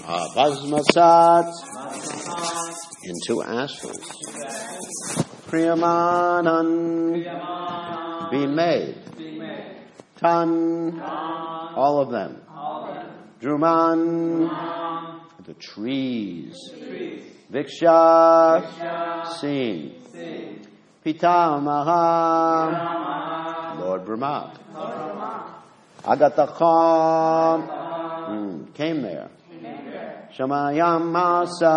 Bhasmasat into ashes. Priyamanan being made. Tan all of them. Druman the trees. Viksha seen. Pitamaha Lord Brahma. Agatakam came there. Shamayamasa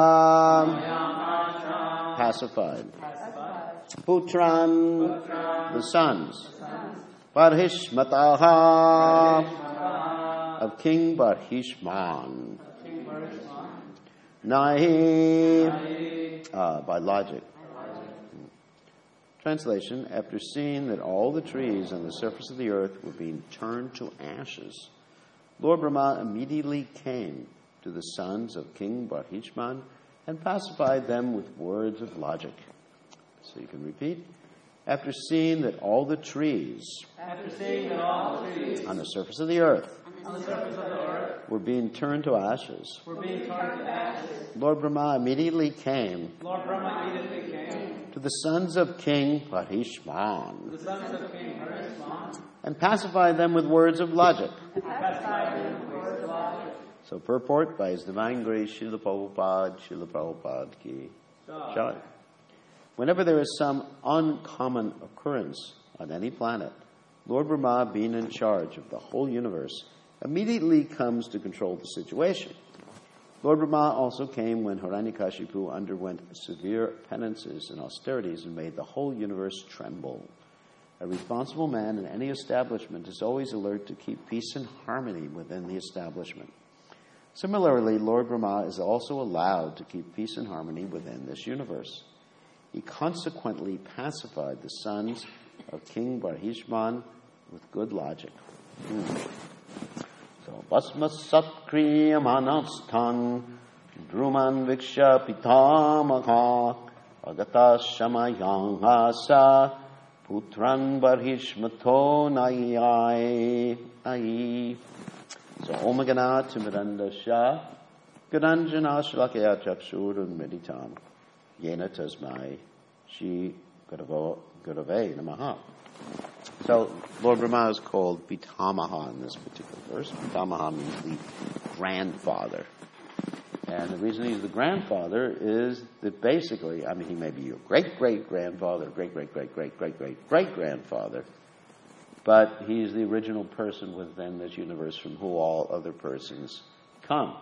pacified. Putran the sons. Barhishmataha of King Barhishman. Nahi by logic. Translation: after seeing that all the trees on the surface of the earth were being turned to ashes, Lord Brahma immediately came to the sons of King Barhishman and pacified them with words of logic. So you can repeat. After seeing that all the trees on the surface of the earth were being turned to ashes, Lord Brahma immediately came to the sons of King Barhishman and pacified them with words of logic. So purport by His Divine Grace Srila Prabhupada ki Jai. Whenever there is some uncommon occurrence on any planet, Lord Brahma, being in charge of the whole universe, immediately comes to control the situation. Lord Brahma also came when Hiranyakashipu underwent severe penances and austerities and made the whole universe tremble. A responsible man in any establishment is always alert to keep peace and harmony within the establishment. Similarly, Lord Brahma is also allowed to keep peace and harmony within this universe. He consequently pacified the sons of King Barhishman with good logic. So, Basmasat kriyamanastan druman viksha pitamaha agata shamayangasa putran barhishmato nayai. So, Om Gana Timiranda Shah Gadanjana Shlakaya Chakshur Meditam Yena Tasmai Shri Gurave Namaha. So, Lord Brahma is called Pitamaha in this particular verse. Pitamaha means the grandfather. And the reason he's the grandfather is that basically, he may be your great-great-grandfather, great-great-great-great-great-great-grandfather, but he's the original person within this universe from who all other persons come.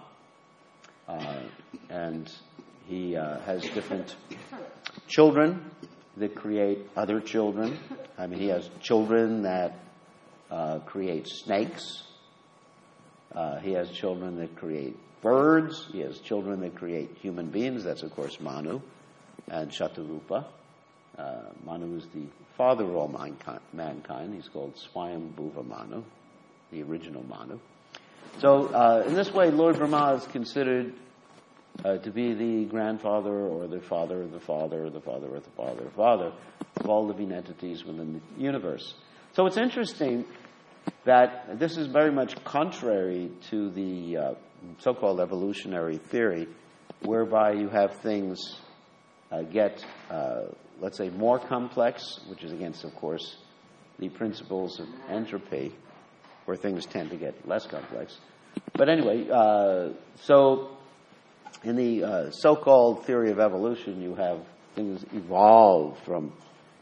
And he has different children that create other children. He has children that create snakes. He has children that create birds. He has children that create human beings. That's, of course, Manu and Shatarupa. Manu is the father of all mankind. He's called Swayambhuva Manu, the original Manu. So, in this way, Lord Brahma is considered to be the grandfather or the father of the father or the father of the father of father of all living entities within the universe. So it's interesting that this is very much contrary to the so-called evolutionary theory, whereby you have things get, let's say, more complex, which is against, of course, the principles of entropy, where things tend to get less complex. But anyway, so in the so-called theory of evolution, you have things evolve from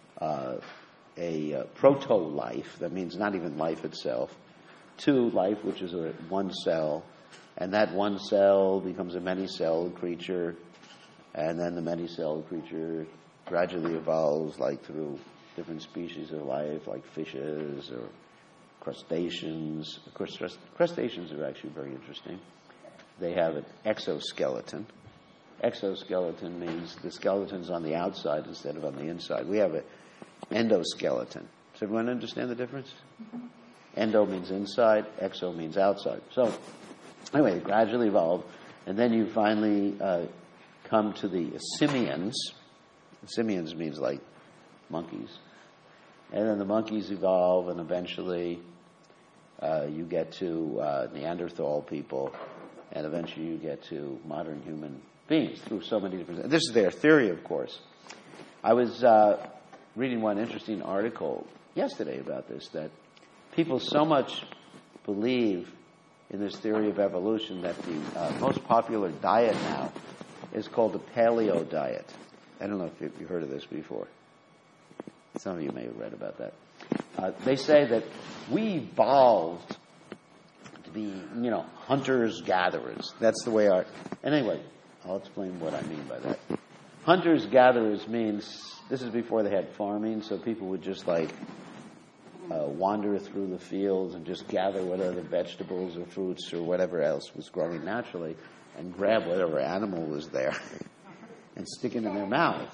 a proto-life, that means not even life itself, to life, which is a one cell, and that one cell becomes a many-celled creature, and then the many-celled creature gradually evolves, like through different species of life, like fishes or crustaceans. Of course, crustaceans are actually very interesting. They have an exoskeleton. Exoskeleton means the skeleton's on the outside instead of on the inside. We have an endoskeleton. Does everyone understand the difference? Endo means inside, exo means outside. So, anyway, they gradually evolve, and then you finally come to the simians. Simians means like monkeys. And then the monkeys evolve, and eventually you get to Neanderthal people, and eventually you get to modern human beings through so many different... This is their theory, of course. I was reading one interesting article yesterday about this, that people so much believe in this theory of evolution that the most popular diet now is called the paleo diet. I don't know if you've heard of this before. Some of you may have read about that. They say that we evolved to be, hunters-gatherers. That's the way our... Anyway, I'll explain what I mean by that. Hunters-gatherers means, this is before they had farming, so people would just wander through the fields and just gather whatever vegetables or fruits or whatever else was growing naturally and grab whatever animal was there and stick it in their mouths.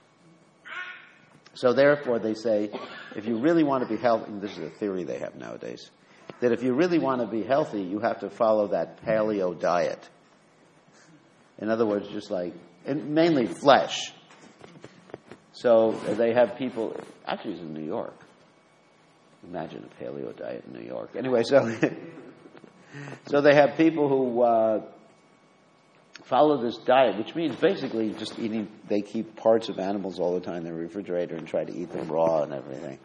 So therefore, they say, if you really want to be healthy, and this is a theory they have nowadays, that if you really want to be healthy, you have to follow that paleo diet. In other words, and mainly flesh. So they have people, actually it's in New York. Imagine a paleo diet in New York. Anyway, so they have people who follow this diet, which means basically just eating, they keep parts of animals all the time in the refrigerator and try to eat them raw and everything.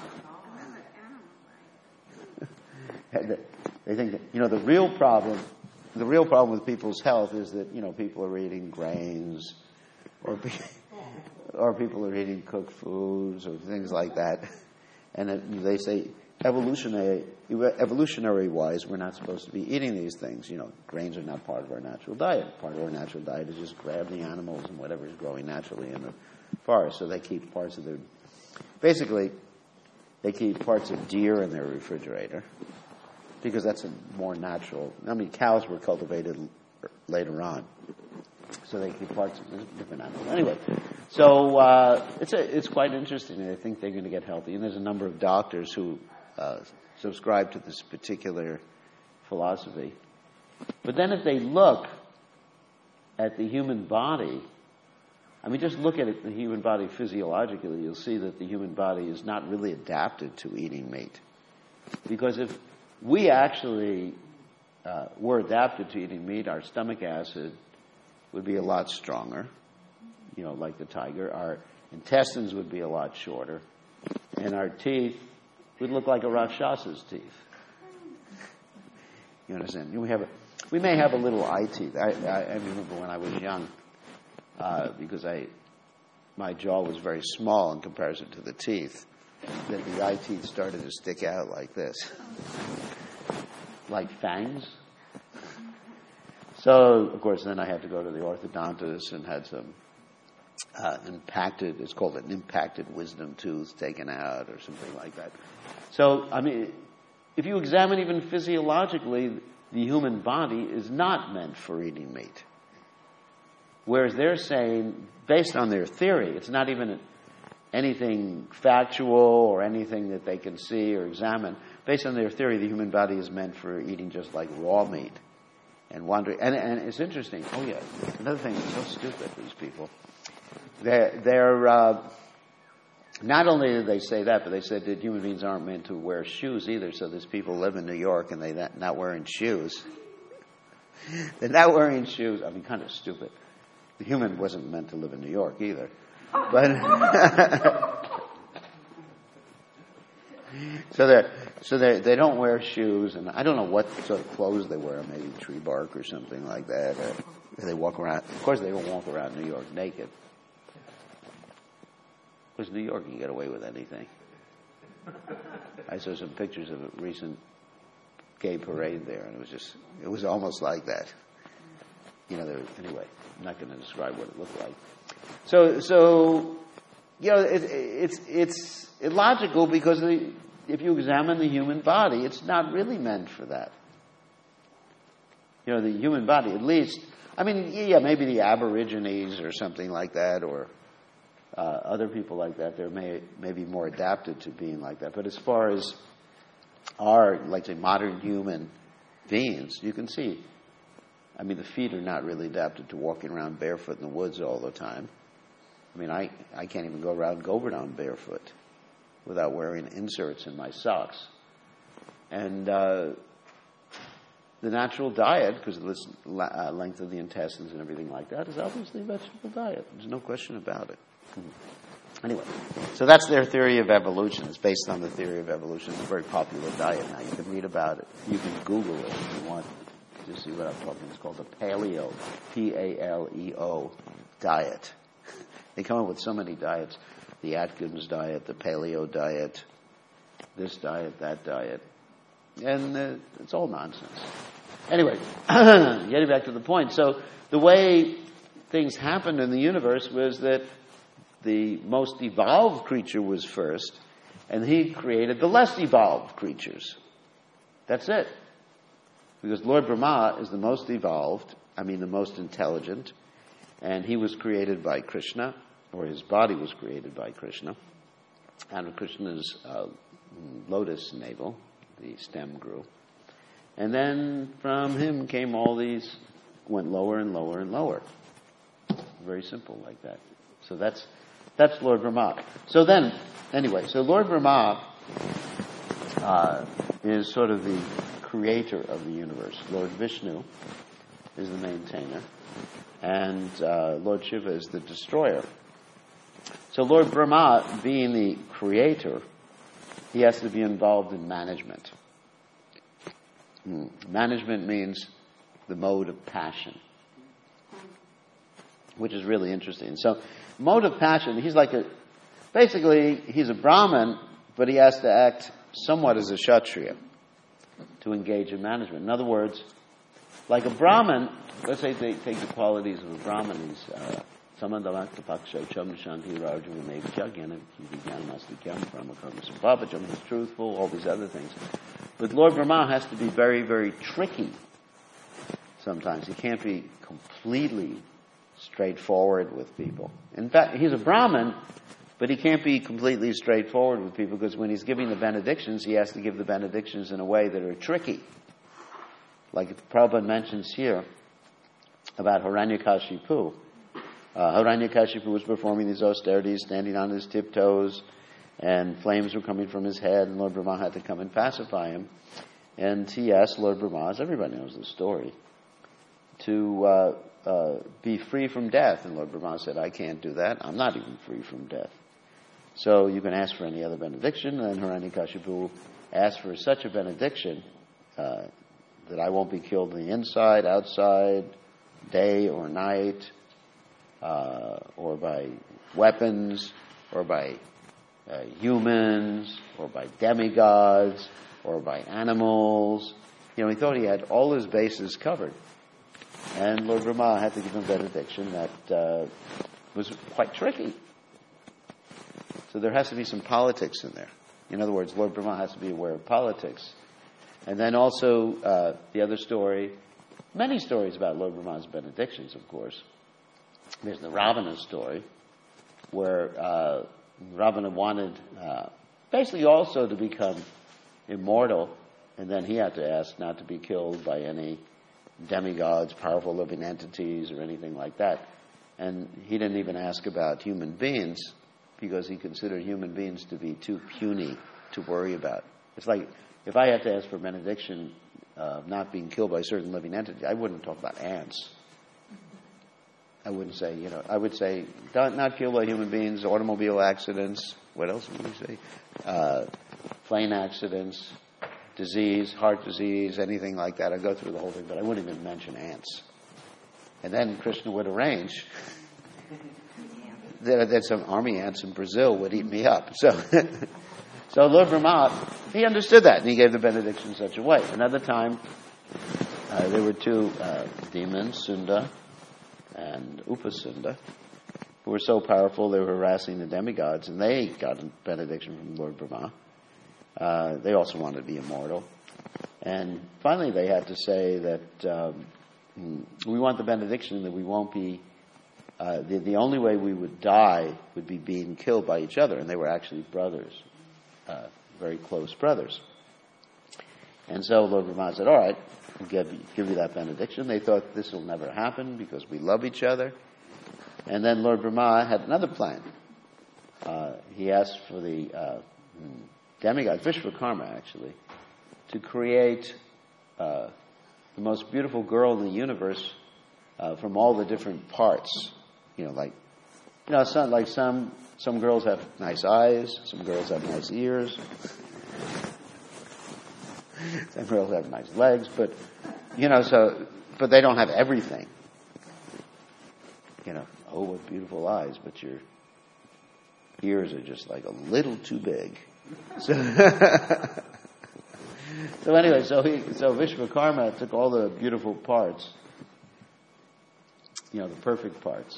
They think that, the real problem with people's health is that, people are eating grains or people are eating cooked foods or things like that. And they say evolutionary-wise, we're not supposed to be eating these things. Grains are not part of our natural diet. Part of our natural diet is just grab the animals and whatever is growing naturally in the forest. So they keep parts of they keep parts of deer in their refrigerator because that's a more natural. Cows were cultivated later on. So they keep parts of different animals. Anyway, so it's quite interesting. I think they're going to get healthy. And there's a number of doctors who subscribe to this particular philosophy. But then if they look at the human body, just look at the human body physiologically, you'll see that the human body is not really adapted to eating meat. Because if we actually were adapted to eating meat, our stomach acid would be a lot stronger, like the tiger. Our intestines would be a lot shorter. And our teeth would look like a Rakshasa's teeth. You understand? We may have a little eye teeth. I remember when I was young, because my jaw was very small in comparison to the teeth, that the eye teeth started to stick out like this. Like fangs. So, of course, then I had to go to the orthodontist and had some it's called an impacted wisdom tooth taken out or something like that. So, if you examine even physiologically, the human body is not meant for eating meat. Whereas they're saying, based on their theory, it's not even anything factual or anything that they can see or examine. Based on their theory, the human body is meant for eating just like raw meat. And wondering, and it's interesting. Oh yeah, another thing that's so stupid. These people, they're not only did they say that, but they said that human beings aren't meant to wear shoes either. So these people live in New York and they're not wearing shoes. They're not wearing shoes. Kind of stupid. The human wasn't meant to live in New York either, but. So they don't wear shoes, and I don't know what sort of clothes they wear, maybe tree bark or something like that. Or they walk around. Of course, they don't walk around New York naked. Because New York, you can get away with anything. I saw some pictures of a recent gay parade there, and it was almost like that. Anyway, I'm not going to describe what it looked like. So it's illogical because if you examine the human body, it's not really meant for that. The human body, at least, maybe the Aborigines or something like that, or other people like that, they're maybe more adapted to being like that. But as far as our, modern human beings, you can see, the feet are not really adapted to walking around barefoot in the woods all the time. I can't even go around Govardhan barefoot without wearing inserts in my socks. And the natural diet, because of this length of the intestines and everything like that, is obviously a vegetable diet. There's no question about it. Anyway, so that's their theory of evolution. It's based on the theory of evolution. It's a very popular diet now. You can read about it. You can Google it if you want to see what I'm talking. It's called the Paleo, Paleo diet. They come up with so many diets. The Atkins diet, the Paleo diet, this diet, that diet. And it's all nonsense. Anyway, getting back to the point. So the way things happened in the universe was that the most evolved creature was first, and he created the less evolved creatures. That's it. Because Lord Brahma is the most evolved, the most intelligent, and he was created by Krishna, or his body was created by Krishna, out of Krishna's lotus navel. The stem grew. And then from him came all these, went lower and lower and lower. Very simple like that. So that's Lord Brahma. So then, anyway, so Lord Brahma is sort of the creator of the universe. Lord Vishnu is the maintainer. And Lord Shiva is the destroyer. So Lord Brahma, being the creator, he has to be involved in management. Management means the mode of passion, which is really interesting. So, mode of passion, he's a Brahmin, but he has to act somewhat as a Kshatriya to engage in management. In other words, like a Brahmin, let's say they take the qualities of a Brahmin, he's he's truthful, all these other things. But Lord Brahma has to be very, very tricky sometimes. He can't be completely straightforward with people. In fact, he's a Brahmin, but he can't be completely straightforward with people because when he's giving the benedictions, he has to give the benedictions in a way that are tricky. Like Prabhupada mentions here about Hiranyakashipu. Hiranyakashipu was performing these austerities, standing on his tiptoes, and flames were coming from his head, and Lord Brahma had to come and pacify him. And he asked Lord Brahma, as everybody knows the story, to be free from death. And Lord Brahma said, I can't do that. I'm not even free from death. So you can ask for any other benediction. And then Hiranyakashipu asked for such a benediction that I won't be killed on the inside, outside, day or night, or by weapons, or by humans, or by demigods, or by animals. He thought he had all his bases covered. And Lord Brahma had to give him a benediction that was quite tricky. So there has to be some politics in there. In other words, Lord Brahma has to be aware of politics. And then also the other story, many stories about Lord Brahma's benedictions, of course. There's the Ravana story, where Ravana wanted basically also to become immortal, and then he had to ask not to be killed by any demigods, powerful living entities, or anything like that. And he didn't even ask about human beings, because he considered human beings to be too puny to worry about. It's like, if I had to ask for benediction of not being killed by a certain living entity, I wouldn't talk about ants. I wouldn't say, I would say, not killed by human beings, automobile accidents, what else would we say? Plane accidents, disease, heart disease, anything like that. I'd go through the whole thing, but I wouldn't even mention ants. And then Krishna would arrange that some army ants in Brazil would eat me up. So Lord Brahma, he understood that, and he gave the benediction in such a way. Another time, there were two demons, Sunda and Upasunda, who were so powerful they were harassing the demigods, and they got a benediction from Lord Brahma. They also wanted to be immortal. And finally they had to say that we want the benediction that we won't be, the only way we would die would be being killed by each other. And they were actually brothers, very close brothers. And so Lord Brahma said, all right, I'll give you that benediction. They thought this will never happen because we love each other. And then Lord Brahma had another plan. He asked for the demigod, Vishvakarma actually, to create the most beautiful girl in the universe from all the different parts. Some girls have nice eyes, some girls have nice ears, some girls have nice legs, but they don't have everything. Oh, what beautiful eyes, but your ears are just like a little too big. So anyway, so Vishvakarma took all the beautiful parts, the perfect parts.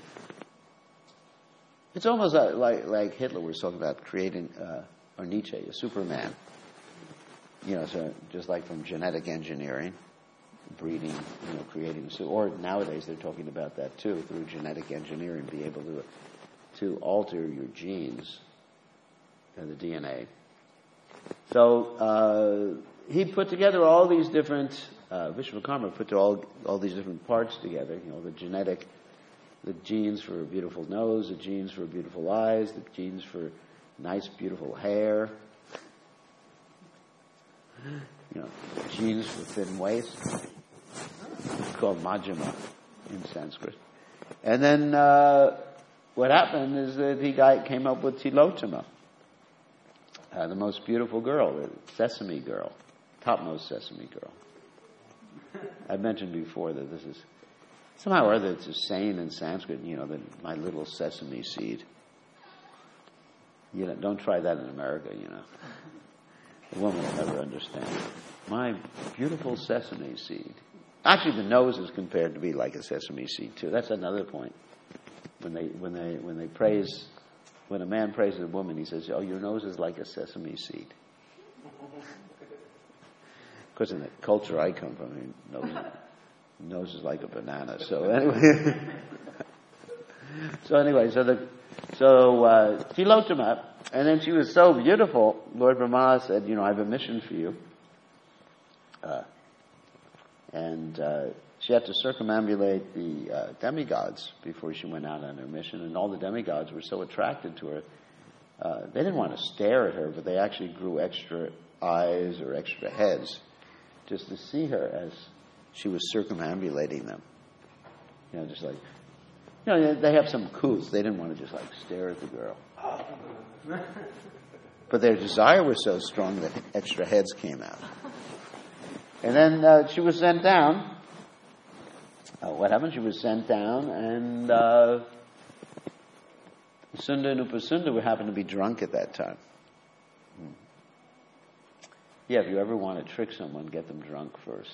It's almost like Hitler was talking about creating, or Nietzsche, a Superman. So just like from genetic engineering, breeding, creating, or nowadays they're talking about that too, through genetic engineering, be able to alter your genes, the DNA. So he put together all these different, Vishvakarma put all these different parts together, the genes for a beautiful nose, the genes for beautiful eyes, the genes for nice, beautiful hair, genes for thin waist. It's called Majjhima in Sanskrit. And then what happened is that he came up with Tilotama, the most beautiful girl, the sesame girl, topmost sesame girl. I mentioned before that this is somehow or other it's a saying in Sanskrit, that my little sesame seed. Don't try that in America, The woman will never understand. My beautiful sesame seed. Actually, the nose is compared to be like a sesame seed too. That's another point. When they praise, when a man praises a woman, he says, "Oh, your nose is like a sesame seed." Of course, in the culture I come from, nose is like a banana. So anyway, so Tilotama, and then she was so beautiful. Lord Brahma said, "I have a mission for you." And she had to circumambulate the demigods before she went out on her mission, and all the demigods were so attracted to her. They didn't want to stare at her, but they actually grew extra eyes or extra heads just to see her as she was circumambulating them. Just like, they have some couths. They didn't want to just like stare at the girl. But their desire was so strong that extra heads came out. And then she was sent down. What happened? She was sent down, and Sunda and Upasunda happened to be drunk at that time. Yeah, if you ever want to trick someone, get them drunk first.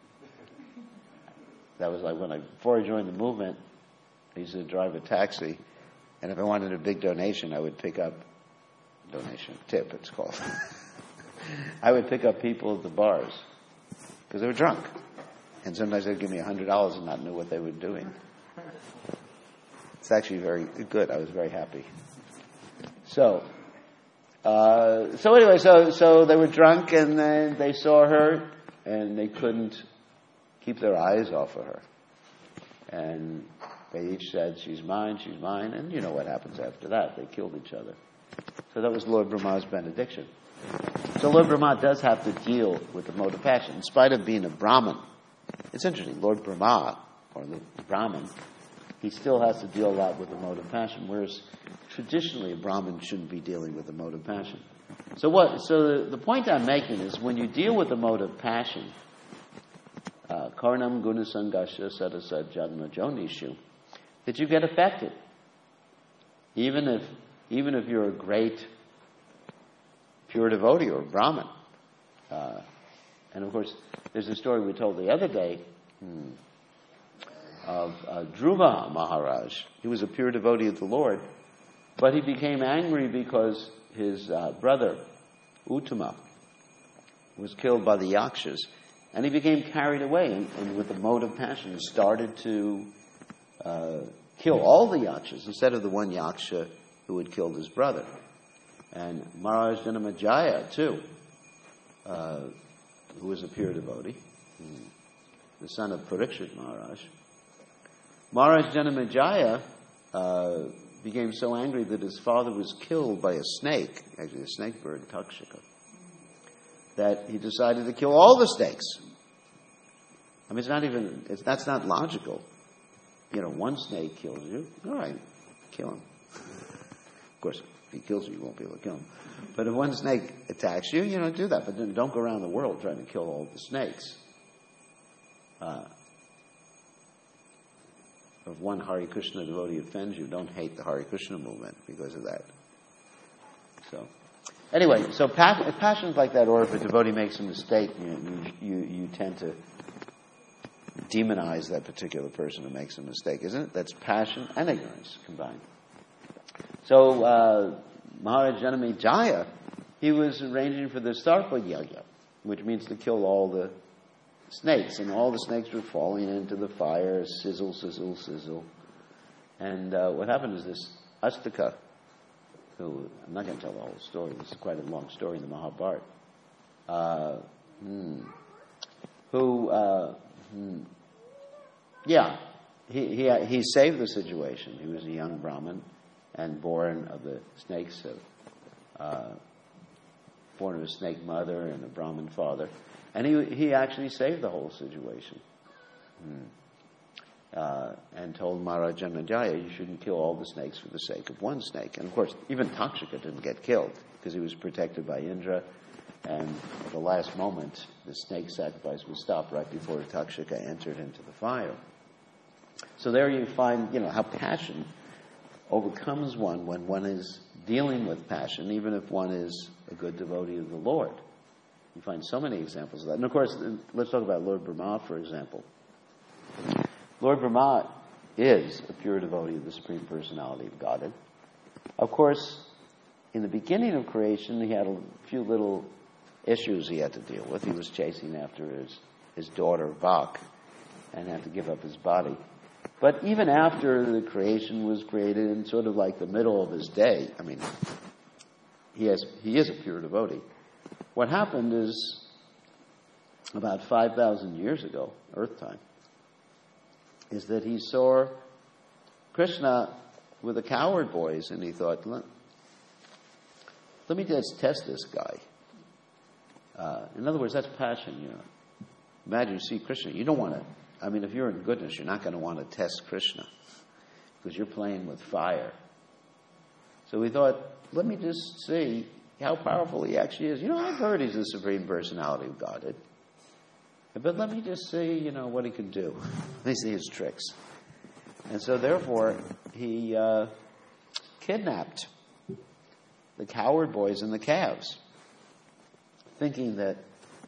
That was like before I joined the movement, I used to drive a taxi, and if I wanted a big donation, I would pick up, tip it's called. I would pick up people at the bars, because they were drunk. And sometimes they'd give me $100 and not know what they were doing. It's actually very good. I was very happy. So anyway, so they were drunk, and then they saw her, and they couldn't keep their eyes off of her. And they each said, "She's mine, she's mine." And you know what happens after that. They killed each other. So that was Lord Brahma's benediction. So Lord Brahma does have to deal with the mode of passion, in spite of being a Brahmin. It's interesting, Lord Brahma, or the Brahmin, he still has to deal a lot with the mode of passion, whereas traditionally a Brahmin shouldn't be dealing with the mode of passion. So the point I'm making is when you deal with the mode of passion, karnam gunasangasha sadasa jadma jonishu, that you get affected. Even if you're a great pure devotee or Brahmin. And of course, there's a story we told the other day of Dhruva Maharaj. He was a pure devotee of the Lord, but he became angry because his brother, Uttama, was killed by the Yakshas. And he became carried away, and with the mode of passion, started to kill all the Yakshas instead of the one Yaksha who had killed his brother. And Maharaj Janamejaya, too, who was a pure devotee, the son of Parikshit Maharaj. Maharaj Janamejaya became so angry that his father was killed by a snake, actually a snake bird, Takshika, that he decided to kill all the snakes. I mean, that's not logical. One snake kills you. All right, kill him. Of course, if he kills you, you won't be able to kill him. But if one snake attacks you, do that. But then don't go around the world trying to kill all the snakes. If one Hare Krishna devotee offends you, don't hate the Hare Krishna movement because of that. So, anyway, so passions like that, or if a devotee makes a mistake, you tend to demonize that particular person who makes a mistake, isn't it? That's passion and ignorance combined. So, Maharaj Janamejaya, he was arranging for the Sarpa Yagya, which means to kill all the snakes, and all the snakes were falling into the fire, sizzle, sizzle, sizzle. And what happened is this Astaka, who, I'm not going to tell the whole story, this is quite a long story in the Mahabharata, he saved the situation. He was a young Brahmin and born of the snakes, born of a snake mother and a Brahmin father. And he actually saved the whole situation. And told Maharaj Janamejaya, you shouldn't kill all the snakes for the sake of one snake. And of course, even Takshaka didn't get killed because he was protected by Indra. And at the last moment, the snake sacrifice was stopped right before Takshaka entered into the fire. So there you find, how passion overcomes one when one is dealing with passion, even if one is a good devotee of the Lord. You find so many examples of that. And of course, let's talk about Lord Brahma, for example. Lord Brahma is a pure devotee of the Supreme Personality of Godhead. Of course, in the beginning of creation, he had a few little issues he had to deal with. He was chasing after his daughter, Vak, and had to give up his body. But even after the creation was created in sort of like the middle of his day, I mean, he is a pure devotee. What happened is, about 5,000 years ago, Earth time, is that he saw Krishna with the coward boys, and he thought, let me just test this guy. In other words, that's passion, Imagine you see Krishna. You don't want to, if you're in goodness, you're not going to want to test Krishna because you're playing with fire. So he thought, let me just see how powerful he actually is. I've heard he's the Supreme Personality of Godhead. But let me just see, what he can do. Let me see his tricks. And so therefore, he kidnapped the coward boys and the calves, thinking that,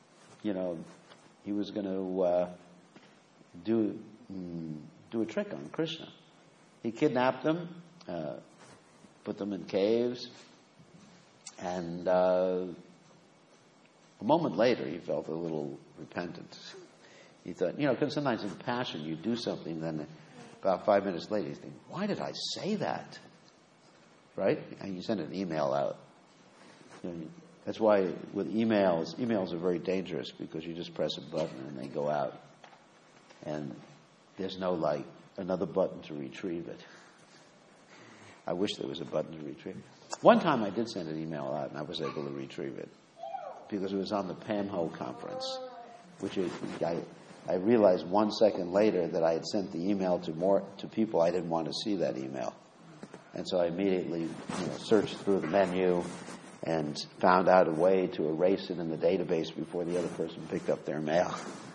he was going to do a trick on Krishna. He kidnapped them, put them in caves, and a moment later he felt a little repentant. He thought, because sometimes in passion you do something, then about 5 minutes later you think, why did I say that? Right? And you send an email out. That's why with emails are very dangerous because you just press a button and they go out. And there's no another button to retrieve it. I wish there was a button to retrieve it. One time I did send an email out and I was able to retrieve it because it was on the PAMHO conference, which I realized 1 second later that I had sent the email to people I didn't want to see that email. And so I immediately searched through the menu and found out a way to erase it in the database before the other person picked up their mail.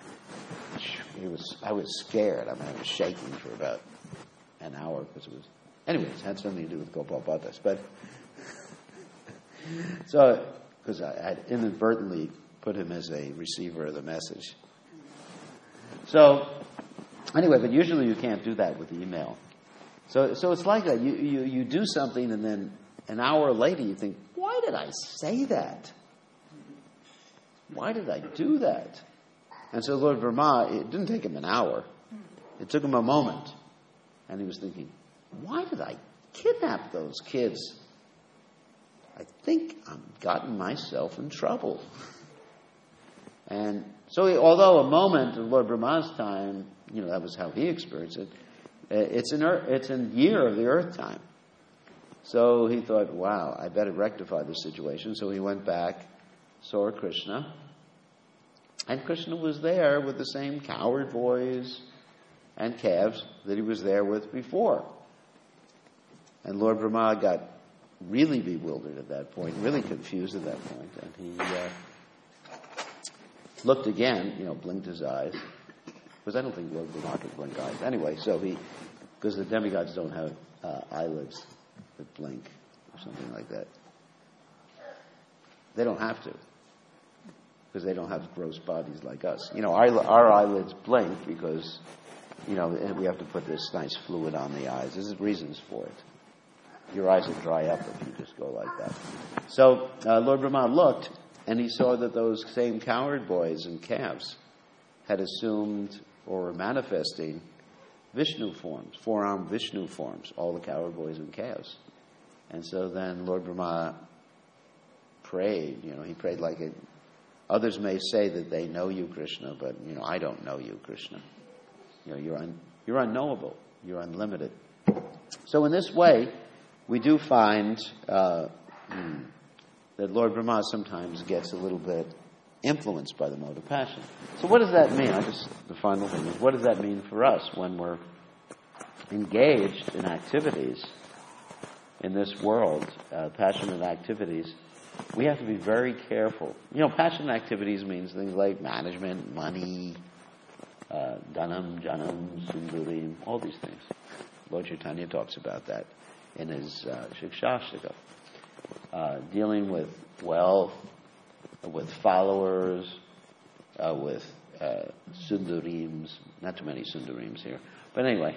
I was scared. I was shaking for about an hour because it was... Anyways, it had something to do with Gopal Bhattas. But... So, because I had inadvertently put him as a receiver of the message. So, anyway, but usually you can't do that with email. So it's like that. You do something and then an hour later you think, why did I say that? Why did I do that? And so Lord Brahma, it didn't take him an hour. It took him a moment. And he was thinking, why did I kidnap those kids? I think I've gotten myself in trouble. And so, although a moment of Lord Brahma's time, that was how he experienced it, it's a year of the earth time. So he thought, wow, I better rectify the situation. So he went back, saw Krishna, And Krishna was there with the same coward boys and calves that he was there with before. And Lord Brahma got really bewildered at that point, really confused at that point, and he looked again, blinked his eyes, because I don't think Lord Brahma could blink eyes. Anyway, because the demigods don't have eyelids that blink or something like that. They don't have to, because they don't have gross bodies like us. Our eyelids blink because, we have to put this nice fluid on the eyes. There's reasons for it. Your eyes will dry up if you just go like that. So Lord Brahma looked, and he saw that those same coward boys and calves had assumed or were manifesting Vishnu forms, four-armed Vishnu forms, all the coward boys and calves. And so then Lord Brahma prayed. He prayed like it. Others may say that they know you, Krishna, but I don't know you, Krishna. You're unknowable. You're unlimited. So in this way, we do find that Lord Brahma sometimes gets a little bit influenced by the mode of passion. So what does that mean? The final thing is, what does that mean for us when we're engaged in activities in this world, passionate activities? We have to be very careful. Passionate activities means things like management, money, dhanam, janam, sundurim, all these things. Lord Chaitanya talks about that in his Shikshashtaka. Dealing with wealth, with followers, with sundarims, not too many sundarims here, but anyway.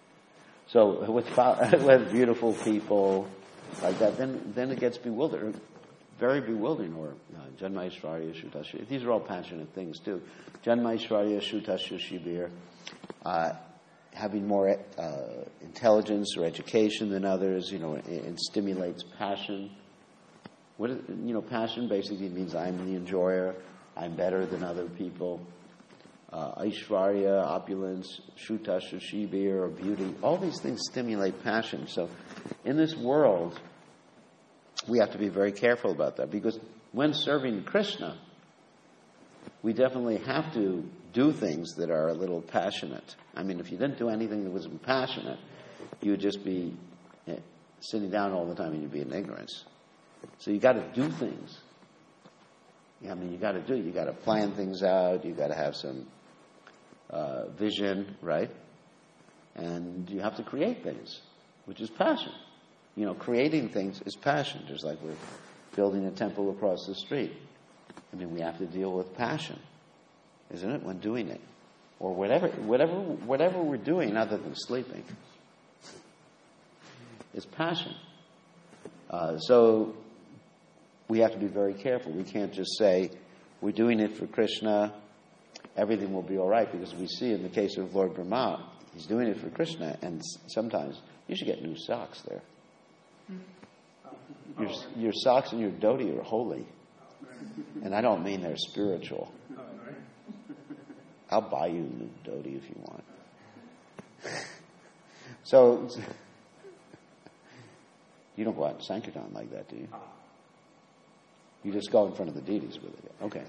So with beautiful people like that, then it gets very bewildering. Or Janmaishvarya, Shutasya. These are all passionate things too. Janmaishvarya, Shutasya, Shibir. Having more intelligence or education than others, it stimulates passion. Passion basically means I'm the enjoyer, I'm better than other people. Aishvarya, opulence, Shutasha, Shibir, or beauty, all these things stimulate passion. So in this world, we have to be very careful about that, because when serving Krishna, we definitely have to do things that are a little passionate. I mean, if you didn't do anything that wasn't passionate, you would just be sitting down all the time and you'd be in ignorance. So you got to do things. You got to plan things out. You got to have some vision, right? And you have to create things, which is passion. Creating things is passion, just like we're building a temple across the street. We have to deal with passion, isn't it, when doing it? Or whatever we're doing other than sleeping is passion. So we have to be very careful. We can't just say, we're doing it for Krishna, everything will be all right, because we see in the case of Lord Brahma, he's doing it for Krishna, and sometimes you should get new socks there. Your socks and your dhoti are holy. And I don't mean they're spiritual. I'll buy you a new dhoti if you want. So, you don't go out in Sankirtan like that, do you? You just go in front of the deities with it. Okay.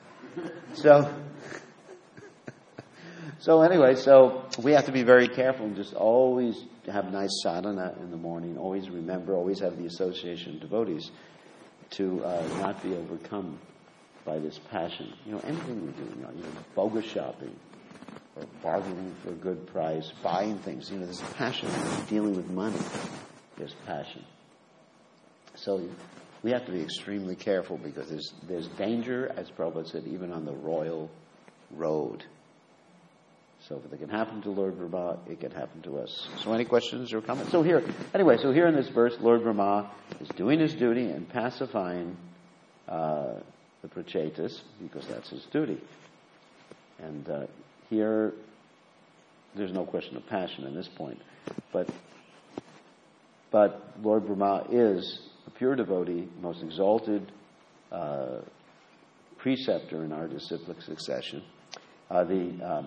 So anyway, we have to be very careful and just always have nice sadhana in the morning. Always remember, always have the association of devotees to not be overcome by this passion. Anything we do, bogus shopping or bargaining for a good price, buying things. There's passion. Dealing with money, there's passion. So we have to be extremely careful, because there's danger, as Prabhupada said, even on the royal road. So if it can happen to Lord Brahma, it can happen to us. So any questions or comments? So here in this verse, Lord Brahma is doing his duty and pacifying the Prachetas, because that's his duty. And here, there's no question of passion in this point. But Lord Brahma is a pure devotee, most exalted preceptor in our disciplic succession. The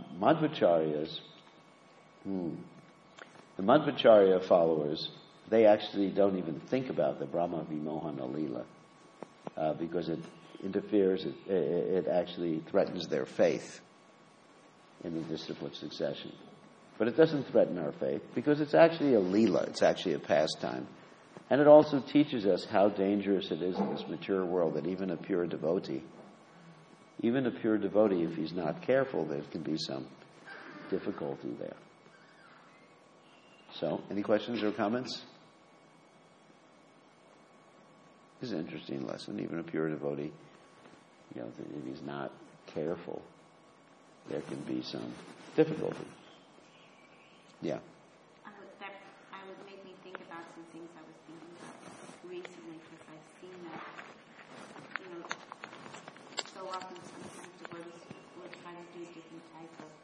Madhvacharya followers, they actually don't even think about the Brahma Vimohana Leela, because interferes, it actually threatens their faith in the disciplined succession. But it doesn't threaten our faith because it's actually a leela, it's actually a pastime. And it also teaches us how dangerous it is in this mature world that even a pure devotee, if he's not careful, there can be some difficulty there. So, any questions or comments? This is an interesting lesson. Even a pure devotee, if he's not careful, there can be some difficulty. Yeah. I would make me think about some things I was thinking about recently, because I've seen that, so often sometimes devotees will try to do different types of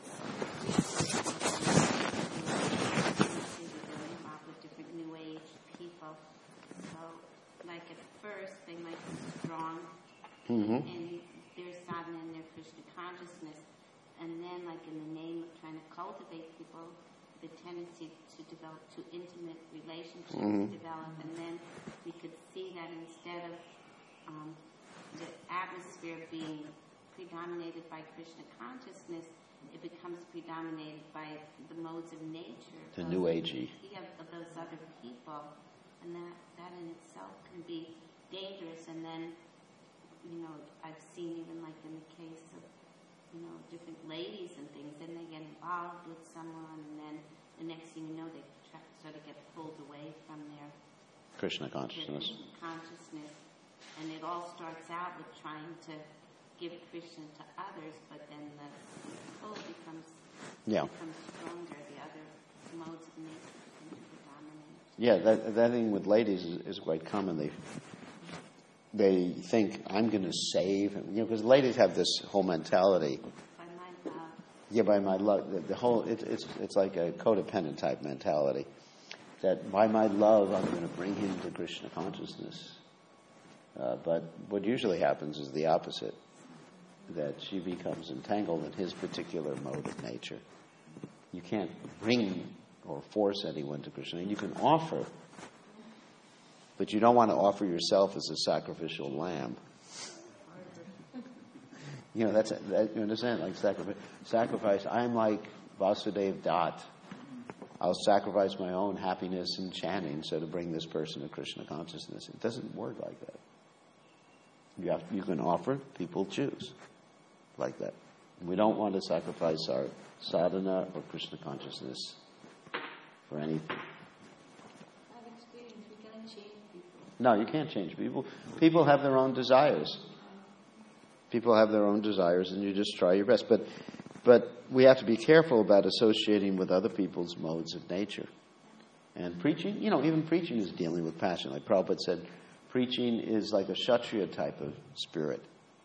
involved with different New Age people. So, like at first, they might be strong in their sadhana and their Krishna consciousness, and then, like in the name of trying to cultivate people, the tendency to develop too intimate relationships develop, and then we could see that instead of the atmosphere being predominated by Krishna consciousness, it becomes predominated by the modes of nature. The New Agey. Of those other people, and that in itself can be dangerous. And then, I've seen even like in the case of different ladies and things, then they get involved with someone, and then the next thing you know, they sort of get pulled away from their Krishna consciousness. And it all starts out with trying to give Krishna to others, but then the pull becomes stronger. The other modes of nature seem to predominate. Yeah, that thing with ladies is quite common. They think, I'm going to save him. Because ladies have this whole mentality. By my love. Yeah, by my love. The whole, it's like a codependent type mentality. That by my love, I'm going to bring him to Krishna consciousness. But what usually happens is the opposite. That she becomes entangled in his particular mode of nature. You can't bring or force anyone to Krishna. You can offer, but you don't want to offer yourself as a sacrificial lamb. You understand? Like sacrifice. I'm like Vasudev Dutt. I'll sacrifice my own happiness in chanting so to bring this person to Krishna consciousness. It doesn't work like that. You can offer, people choose like that. We don't want to sacrifice our sadhana or Krishna consciousness for anything. I've experienced we can't change people. No, you can't change people. People have their own desires. People have their own desires, and you just try your best. But we have to be careful about associating with other people's modes of nature. And preaching, even preaching is dealing with passion. Like Prabhupada said, preaching is like a Kshatriya type of spirit.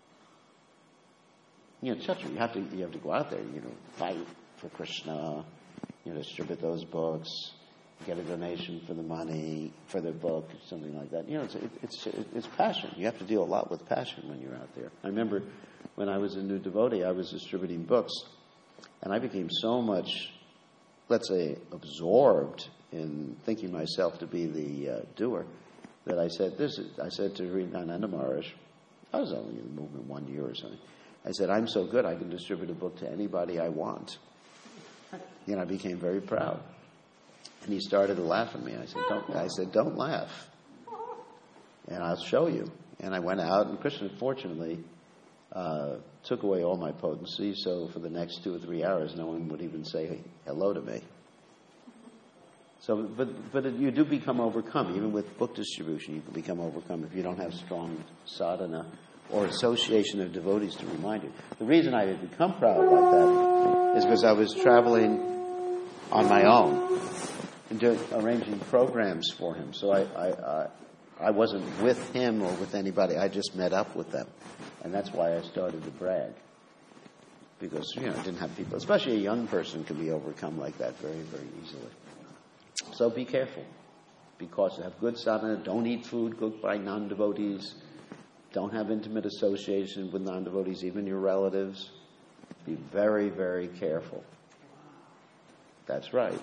Kshatriya, you have to go out there, fight for Krishna, distribute those books, get a donation for the money, for the book, something like that. It's passion. You have to deal a lot with passion when you're out there. I remember when I was a new devotee, I was distributing books, and I became so much, let's say, absorbed in thinking myself to be the doer, that I said to Hridayananda Maharaj, I was only in the movement 1 year or something, I said, I'm so good I can distribute a book to anybody I want. I became very proud. And he started to laugh at me. I said, don't laugh. And I'll show you. And I went out, and Krishna, fortunately, took away all my potency, so for the next 2 or 3 hours, no one would even say hello to me. So, but you do become overcome. Even with book distribution, you can become overcome if you don't have strong sadhana or association of devotees to remind you. The reason I had become proud like that is because I was traveling on my own and arranging programs for him. So I wasn't with him or with anybody. I just met up with them. And that's why I started to brag. Because, I didn't have people, especially a young person can be overcome like that very, very easily. So be careful. Be cautious. Have good sadhana. Don't eat food cooked by non-devotees. Don't have intimate association with non-devotees, even your relatives. Be very, very careful. That's right.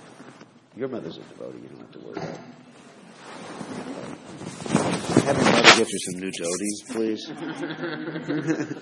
Your mother's a devotee. You don't have to worry about it. get you some new toadies, please?